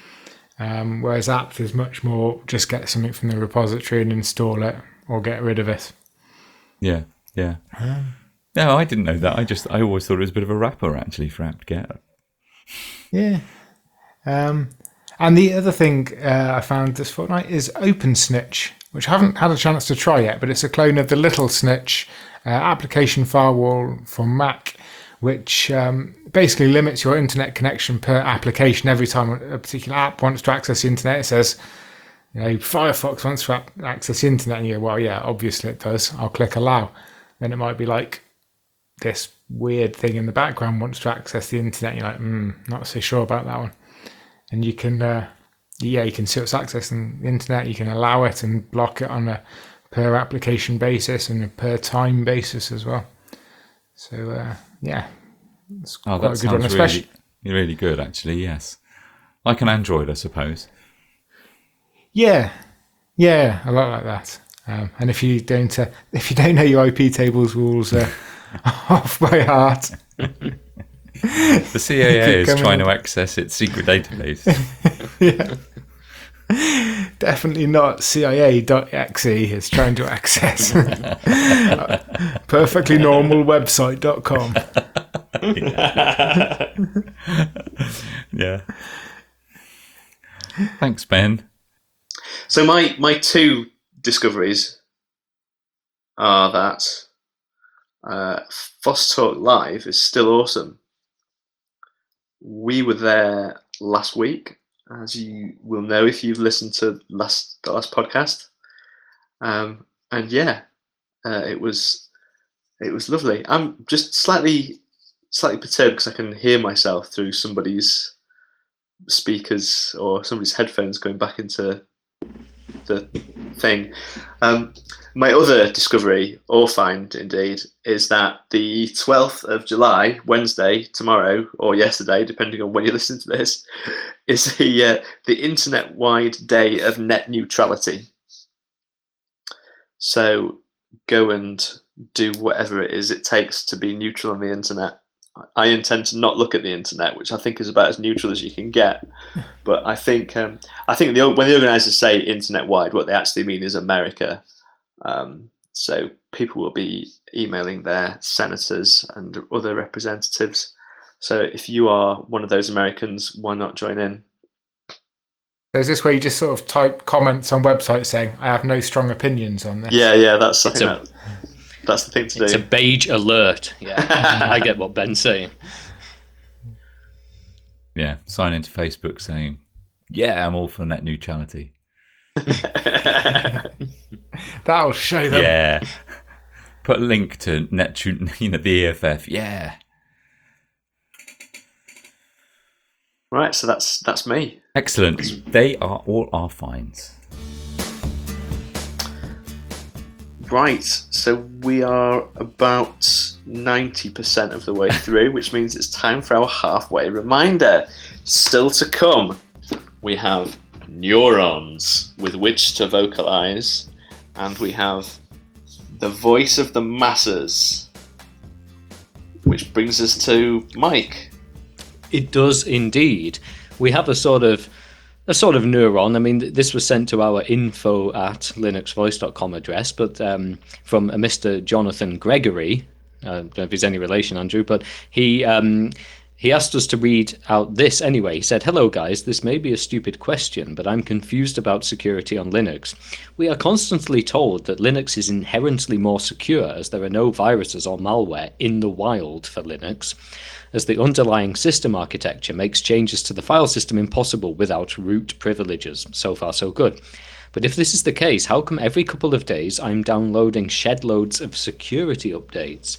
B: Um, whereas apt is much more just get something from the repository and install it or get rid of it.
C: Yeah, yeah. No, I didn't know that. I just I always thought it was a bit of a wrapper actually for apt-get.
B: Yeah. Um, and the other thing uh, I found this fortnight is OpenSnitch, which I haven't had a chance to try yet, but it's a clone of the Little Snitch uh, application firewall for Mac, which um, basically limits your internet connection per application. Every time a particular app wants to access the internet, it says, you know, Firefox wants to ap- access the internet, and you go, well, yeah, obviously it does. I'll click allow. Then it might be like this weird thing in the background wants to access the internet. You're like, hmm, not so sure about that one. And you can, uh, yeah, you can see what's accessing the internet. You can allow it and block it on a per application basis and a per time basis as well. So, uh, yeah, it's
C: Oh,
B: quite
C: that
B: a good one,
C: sounds
B: especially.
C: really, really good actually. Yes, like an Android, I suppose.
B: Yeah, yeah, a lot like that. Um, and if you don't, uh, if you don't know your I P tables rules uh, off by heart,
C: The C A A
B: Keep
C: is
B: coming
C: trying
B: on.
C: to access its secret database.
B: definitely not C I A dot E X E is trying to access perfectly normal website dot com.
C: Yeah. Thanks, Ben.
A: So my my two discoveries are that uh, Foss Talk Live is still awesome. We were there last week, as you will know if you've listened to last the last podcast. Um, and yeah, uh, it was it was lovely. I'm just slightly slightly perturbed because I can hear myself through somebody's speakers or somebody's headphones going back into the thing. Um, my other discovery, or find indeed, is that the twelfth of July, Wednesday, tomorrow, or yesterday, depending on when you listen to this, is the, uh, the internet-wide day of net neutrality. So go and do whatever it is it takes to be neutral on the internet. I intend to not look at the internet, which I think is about as neutral as you can get. But I think um, I think the, when the organisers say internet-wide, what they actually mean is America. Um, so people will be emailing their senators and other representatives. So if you are one of those Americans, why not join in?
B: Is this where you just sort of type comments on websites saying, I have no strong opinions on this?
A: Yeah, yeah, that's something
D: a-
A: that, that's the thing to
D: It's
A: do.
D: a beige alert. Yeah, I get what Ben's saying.
C: Yeah, sign into Facebook saying, yeah, I'm all for net neutrality.
B: That'll show them.
C: Yeah. Put a link to net, you know, the E F F. Yeah.
A: Right, so that's that's me.
C: Excellent. They are all our finds.
A: Right, so we are about ninety percent of the way through, which means it's time for our halfway reminder. Still to come, we have neurons with which to vocalize, and we have the voice of the masses, which brings us to Mike.
D: It does indeed. We have a sort of a sort of neuron. I mean, th- this was sent to our info at linuxvoice dot com address, but um, from a Mister Jonathan Gregory. I don't know if he's any relation, Andrew, but he um, he asked us to read out this anyway. He said, "Hello guys, this may be a stupid question, but I'm confused about security on Linux. We are constantly told that Linux is inherently more secure as there are no viruses or malware in the wild for Linux, as the underlying system architecture makes changes to the file system impossible without root privileges. So far, so good. But if this is the case, how come every couple of days I'm downloading shed loads of security updates?"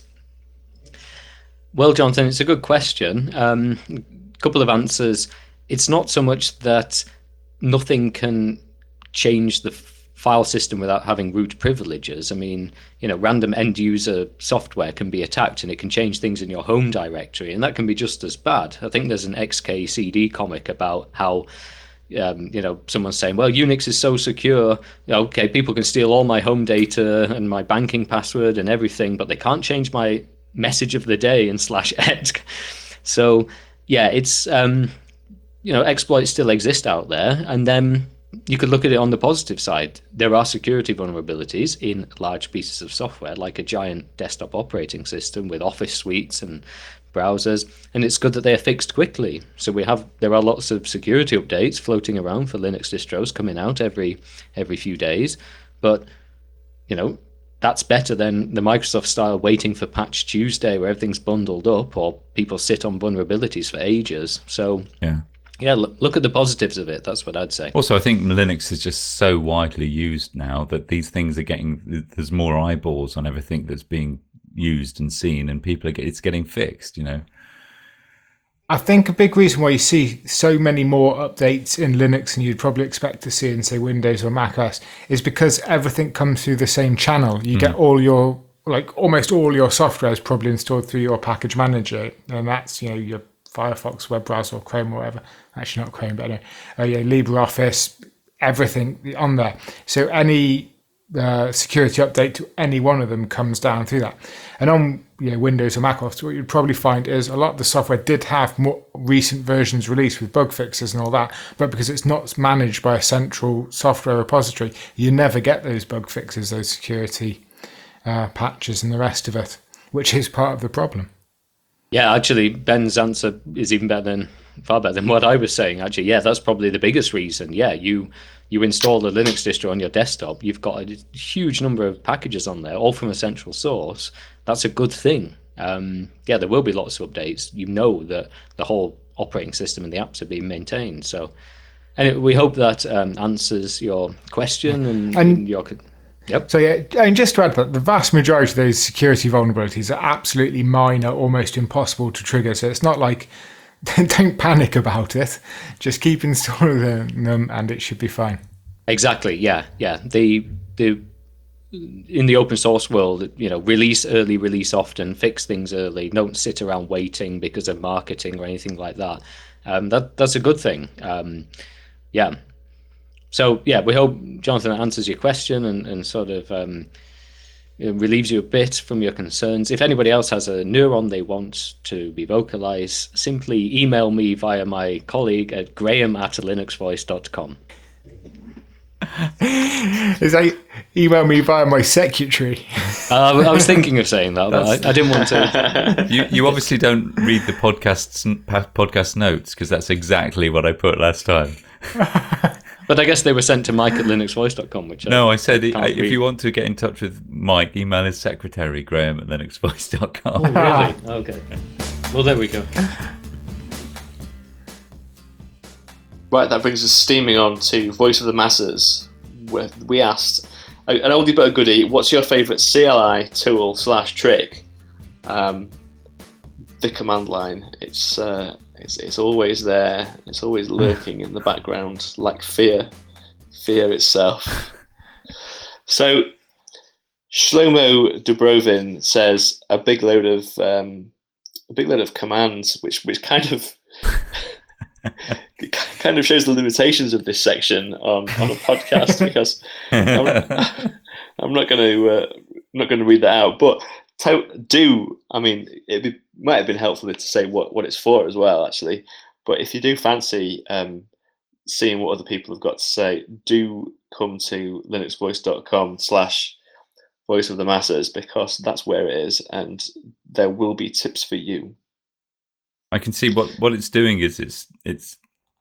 D: Well, Jonathan, it's a good question. Um, a couple of answers. It's not so much that nothing can change the file system without having root privileges. I mean, you know, random end user software can be attacked and it can change things in your home directory, and that can be just as bad. I think there's an X K C D comic about how, um, you know, someone's saying, well, Unix is so secure. Okay, people can steal all my home data and my banking password and everything, but they can't change my message of the day in slash etc. So, yeah, it's, um, you know, exploits still exist out there. And then you could look at it on the positive side. There are security vulnerabilities in large pieces of software, like a giant desktop operating system with Office suites and browsers, and it's good that they are fixed quickly. So we have there are lots of security updates floating around for Linux distros coming out every every few days, but you know, that's better than the Microsoft style waiting for Patch Tuesday where everything's bundled up or people sit on vulnerabilities for ages. So
C: Yeah.
D: yeah, look, look at the positives of it. That's what I'd say.
C: Also, I think Linux is just so widely used now that these things are getting, there's more eyeballs on everything that's being used and seen, and people are, it's getting fixed, you know.
B: I think a big reason why you see so many more updates in Linux than you'd probably expect to see in, say, Windows or Mac O S is because everything comes through the same channel. You mm. get all your, like almost all your software is probably installed through your package manager, and that's, you know, your Firefox web browser or Chrome or whatever. Actually, not Chrome, but anyway, uh, yeah, LibreOffice, everything on there. So any uh, security update to any one of them comes down through that. And on you know, Windows or Mac O S, what you'd probably find is a lot of the software did have more recent versions released with bug fixes and all that, but because it's not managed by a central software repository, you never get those bug fixes, those security uh, patches and the rest of it, which is part of the problem.
D: Yeah, actually, Ben's answer is even better than far better than what I was saying. Actually, yeah, that's probably the biggest reason. Yeah, you you install a Linux distro on your desktop, you've got a huge number of packages on there, all from a central source. That's a good thing. Um, yeah, there will be lots of updates. You know that the whole operating system and the apps are being maintained. So, and we hope that um, answers your question and,
B: And-
D: and your. Yep.
B: So yeah, and just to add that, the vast majority of those security vulnerabilities are absolutely minor, almost impossible to trigger. So it's not like, don't panic about it. Just keep installing them, and it should be fine.
D: Exactly. Yeah. Yeah. The the in the open source world, you know, release early, release often, fix things early. Don't sit around waiting because of marketing or anything like that. Um, that that's a good thing. Um, yeah. So yeah, we hope Jonathan answers your question and, and sort of um, relieves you a bit from your concerns. If anybody else has a neuron they want to be vocalized, simply email me via my colleague at graham at linuxvoice dot com.
B: Is I email me via my secretary.
D: Uh, I was thinking of saying that, but I, I didn't want to.
C: You you obviously don't read the podcasts podcast notes, because that's exactly what I put last time.
D: But I guess they were sent to mike at linuxvoice dot com, which
C: No,
D: I,
C: I said
D: I
C: if
D: can't read.
C: you want to get in touch with Mike, email his secretary, Graham at linuxvoice dot com.
D: Really? Okay. Well, there we go.
A: Right, that brings us steaming on to Voice of the Masses, where we asked an oldie but a goodie, what's your favourite C L I tool slash trick? Um, the command line. It's, uh, it's it's always there. It's always lurking in the background, like fear, fear itself. So, Shlomo Dubrovin says a big load of um, a big load of commands, which which kind of it kind of shows the limitations of this section on, on a podcast, because I'm, I'm not going to uh, not going to read that out. But to, do I mean it be, might have been helpful to say what, what it's for as well, actually. But if you do fancy um, seeing what other people have got to say, do come to linuxvoice dot com slash voice of the masses, because that's where it is, and there will be tips for you.
C: I can see what, what it's doing is it's it's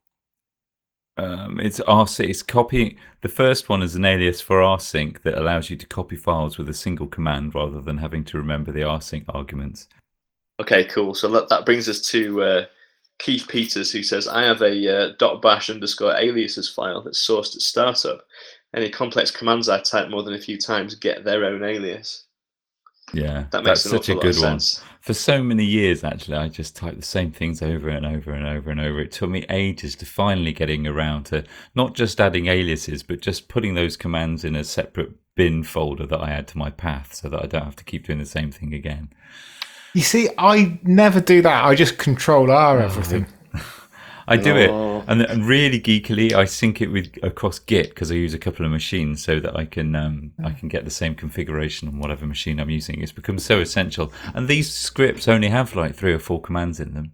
C: um, it's rsync. It's copying. The first one is an alias for rsync that allows you to copy files with a single command rather than having to remember the rsync arguments.
A: Okay, cool. So that, that brings us to uh, Keith Peters, who says, I have a uh, .bash underscore aliases file that's sourced at startup. Any complex commands I type more than a few times get their own alias.
C: Yeah,
A: That makes
C: that's
A: an
C: such a
A: awful lot
C: good
A: of
C: one.
A: sense.
C: For so many years, actually, I just typed the same things over and over and over and over. It took me ages to finally getting around to not just adding aliases, but just putting those commands in a separate bin folder that I add to my path, so that I don't have to keep doing the same thing again.
B: You see, I never do that. I just control R everything.
C: I do
A: Oh.
C: it, and, and really geekily, I sync it with across Git, because I use a couple of machines so that I can um, I can get the same configuration on whatever machine I'm using. It's become so essential, and these scripts only have like three or four commands in them.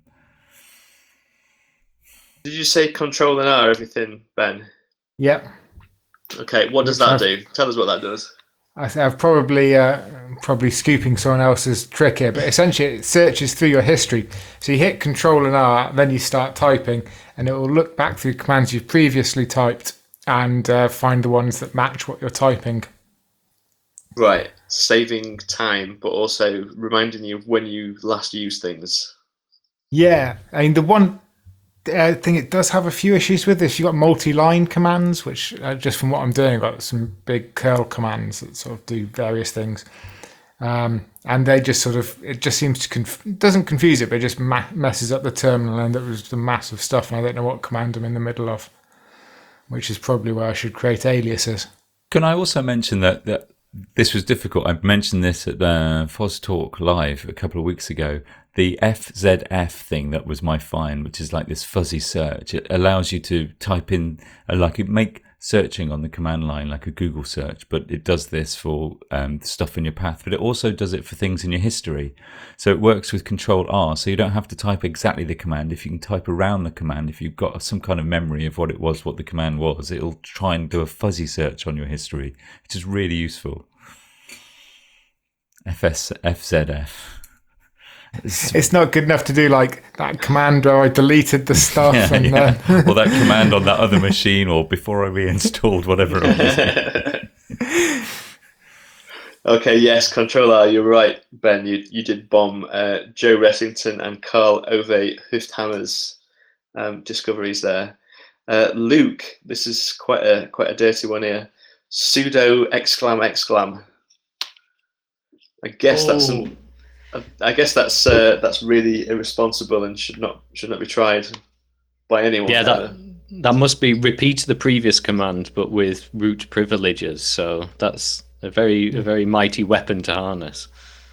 A: Did you say control and R everything, Ben?
B: Yep.
A: Okay, what does that do? Tell us what that does.
B: I think I've probably uh, probably scooping someone else's trick here, but essentially it searches through your history. So you hit Control and R, then you start typing, and it will look back through commands you've previously typed and uh, find the ones that match what you're typing.
A: Right, saving time, but also reminding you of when you last used things.
B: Yeah, I mean the one uh, thing it does have a few issues with is you've got multi-line commands, which uh, just from what I'm doing, I've got some big curl commands that sort of do various things. Um, and they just sort of, it just seems to, conf- it doesn't confuse it, but it just ma- messes up the terminal, and it was the massive stuff, and I don't know what command I'm in the middle of, which is probably where I should create aliases.
C: Can I also mention that, that this was difficult? I mentioned this at the Foz Talk Live a couple of weeks ago. The F Z F thing that was my find, which is like this fuzzy search. It allows you to type in, uh, like it make searching on the command line like a Google search, but it does this for um, stuff in your path, but it also does it for things in your history. So it works with Control R, so you don't have to type exactly the command. If you can type around the command, if you've got some kind of memory of what it was, what the command was, it'll try and do a fuzzy search on your history, which is really useful. F S F Z F.
B: It's not good enough to do like that command where I deleted the stuff
C: Yeah,
B: and
C: yeah.
B: uh,
C: or that command on that other machine, or before I reinstalled whatever it was.
A: Okay, yes, Controller, you're right, Ben. You you did bomb uh, Joe Ressington and Carl Ove Hoofdhammer's um, discoveries there. Uh, Luke, this is quite a quite a dirty one here. Sudo exclam exclam. I guess
D: Oh.
A: that's some, I guess that's uh, that's really irresponsible and should not should not be tried by anyone.
D: Yeah,
A: ever.
D: that that must be repeat the previous command, but with root privileges. So that's a very a very mighty weapon to harness.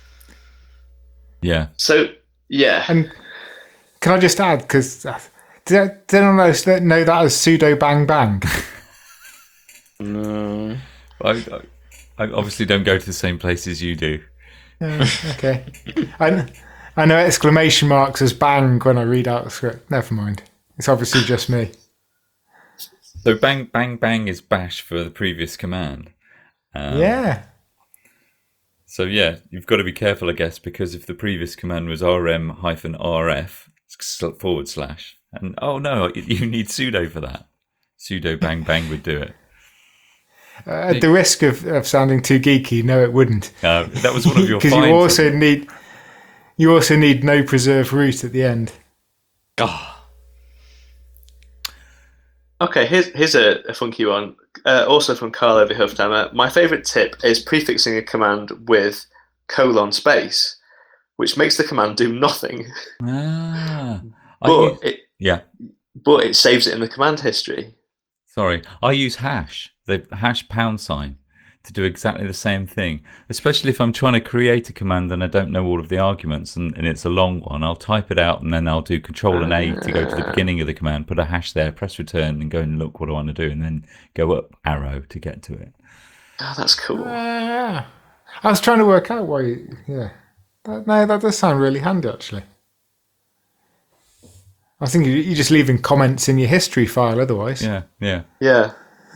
C: Yeah.
A: So yeah,
B: and can I just add because did, did anyone else know that as sudo bang bang?
D: No.
C: I, I, I obviously don't go to the same places you do.
B: Uh, okay, I I know exclamation marks as bang when I read out the script. Never mind, it's obviously just me.
C: So bang, bang, bang is bash for the previous command. Um,
B: Yeah.
C: So yeah, you've got to be careful, I guess, because if the previous command was rm hyphen rf forward slash, and oh no, you need sudo for that. Sudo bang bang would do it.
B: Uh, at the risk of, of sounding too geeky, no, it wouldn't.
C: Uh, that was one of your
B: Because
C: fines.
B: you also need you also need no preserve root at the end.
D: Ah,
A: okay. Here's here's a, a funky one. Uh, also from Carl Ove Hoofdhammer. My favourite tip is prefixing a command with colon space, which makes the command do nothing,
C: Ah, I
A: but
C: use-
A: it
C: yeah.
A: but it saves it in the command history.
C: Sorry, I use hash, the hash pound sign, to do exactly the same thing. Especially if I'm trying to create a command and I don't know all of the arguments and, and it's a long one, I'll type it out and then I'll do Control and A to go to the beginning of the command, put a hash there, press return, and go and look what I want to do, and then go up arrow to get to it.
A: Oh, that's cool.
B: Ah. I was trying to work out why. You, yeah, that, no, that does sound really handy actually. I think you- you're just leaving comments in your history file otherwise.
C: Yeah, yeah.
A: Yeah.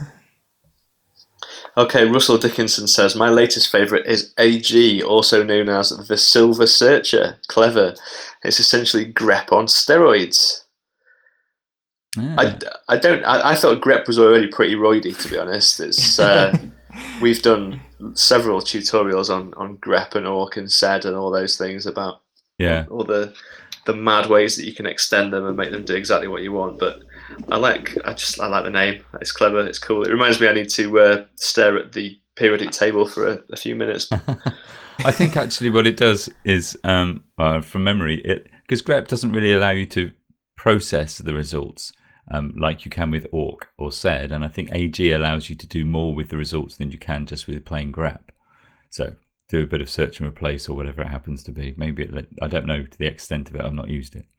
A: Okay, Russell Dickinson says, my latest favourite is A G, also known as the Silver Searcher. Clever. It's essentially grep on steroids.
C: Yeah.
A: I, I don't. I, I thought grep was already pretty roidy, to be honest. It's uh, we've done several tutorials on, on grep and awk and sed and all those things about
C: yeah.
A: all the the mad ways that you can extend them and make them do exactly what you want. But I like, I just, I like the name. It's clever. It's cool. It reminds me I need to uh, stare at the periodic table for a, a few minutes.
C: I think actually what it does is, um, uh, from memory, it because grep doesn't really allow you to process the results um, like you can with awk or sed, and I think A G allows you to do more with the results than you can just with plain grep. So do a bit of search and replace or whatever it happens to be. Maybe it, I don't know to the extent of it. I've not used it.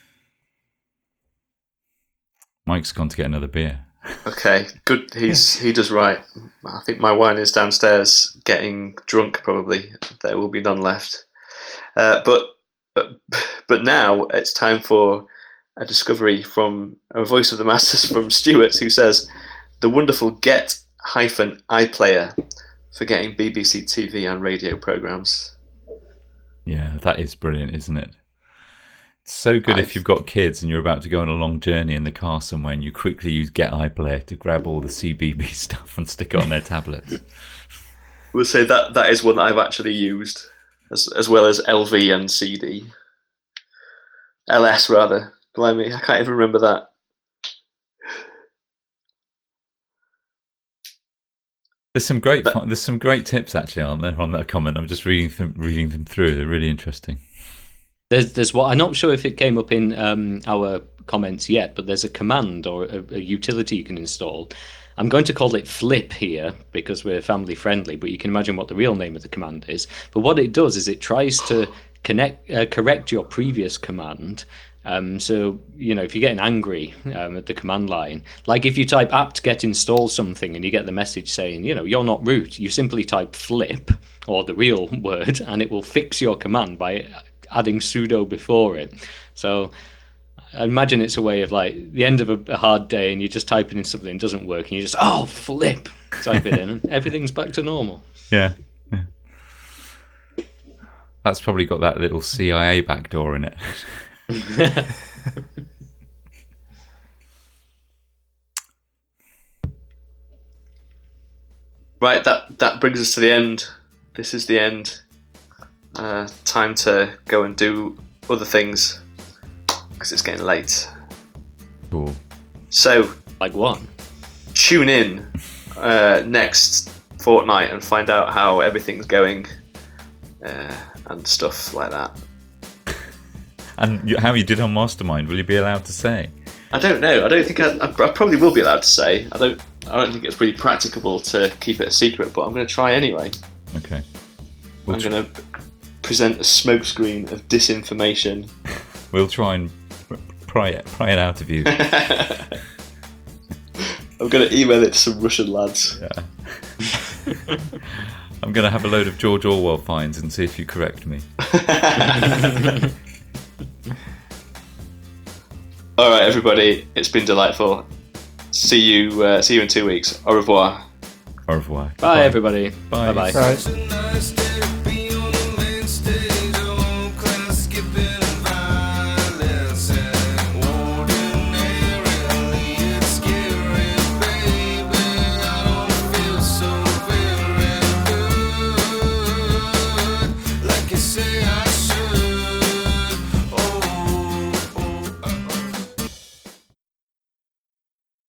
C: Mike's gone to get another beer.
A: Okay, good. He's he does right. I think my wine is downstairs, getting drunk. Probably there will be none left. Uh, but but but now it's time for a discovery from a voice of the masses from Stuart, who says the wonderful Get hyphen iPlayer for getting B B C T V and radio programs.
C: Yeah, that is brilliant, isn't it? It's so good
A: I've-
C: if you've got kids and you're about to go on a long journey in the car somewhere and you quickly use Get iPlayer to grab all the C B B stuff and stick it on their tablets.
A: We'll say that that is one that I've actually used, as as well as L V and C D. L S rather. Blimey, I can't even remember that.
C: There's some great fun, there's some great tips actually on there on that comment. I'm just reading them reading them through. They're really interesting.
D: there's there's what I'm not sure if it came up in um, our comments yet, but there's a command or a, a utility you can install. I'm going to call it flip here because we're family friendly, but you can imagine what the real name of the command is. But what it does is it tries to connect uh, correct your previous command. Um, so, you know, if you're getting angry um, at the command line, like if you type apt get install something and you get the message saying, you know, you're not root, you simply type flip or the real word and it will fix your command by adding sudo before it. So I imagine it's a way of like the end of a, a hard day and you're just typing in something that doesn't work and you just, oh, flip, type it in and everything's back to normal.
C: Yeah. yeah. That's probably got that little C I A backdoor in it.
A: Right, that, that brings us to the end. This is the end. Uh, time to go and do other things because it's getting late.
C: Cool.
A: So,
D: Like one.
A: tune in uh, next fortnight and find out how everything's going uh, and stuff like that.
C: And you, how you did on Mastermind, will you be allowed to say?
A: I don't know. I don't think I, I, I probably will be allowed to say. I don't. I don't think it's really practicable to keep it a secret, but I'm going to try anyway.
C: Okay. We'll,
A: I'm
C: tr-
A: going to present a smokescreen of disinformation.
C: we'll try and pry it, pry it out of you.
A: I'm going to email it to some Russian lads.
C: Yeah. I'm going to have a load of George Orwell finds and see if you correct me.
A: All right, everybody. It's been delightful. See you. Uh, see you in two weeks. Au revoir.
C: Au revoir.
D: Bye, everybody.
C: Bye.
D: Bye-bye.
B: Right.
E: Such a nice day.